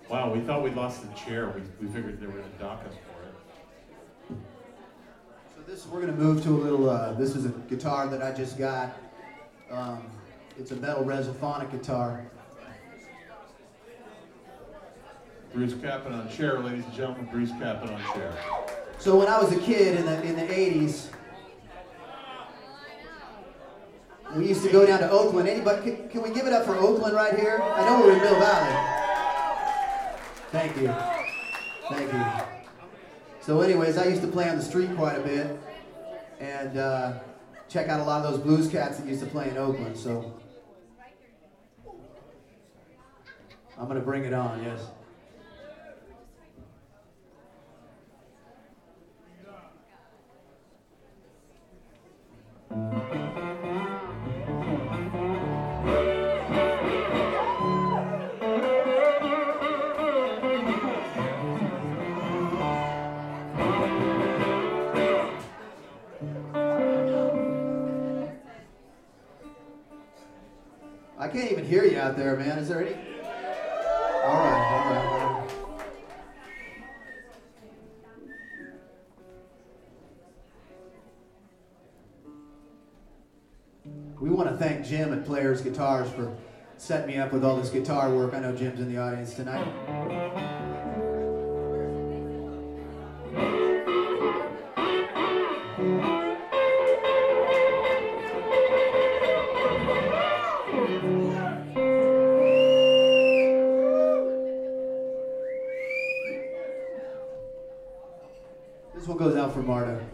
Wow, we thought we'd lost the chair. We figured they were going to dock us for it. So we're going to move to a little, this is a guitar that I just got. It's a metal Resophonic guitar. Bruce Cappan on chair, ladies and gentlemen. Bruce Cappan on chair. So when I was a kid in the 80s, we used to go down to Oakland. Anybody, can we give it up for Oakland right here? I know we're in Mill Valley. Thank you. Thank you. So anyways, I used to play on the street quite a bit and check out a lot of those blues cats that used to play in Oakland. So I'm going to bring it on, yes. I can't even hear you out there, man. Is there any? All right. We want to thank Jim at Players Guitars for setting me up with all this guitar work. I know Jim's in the audience tonight. This one goes out for Marta.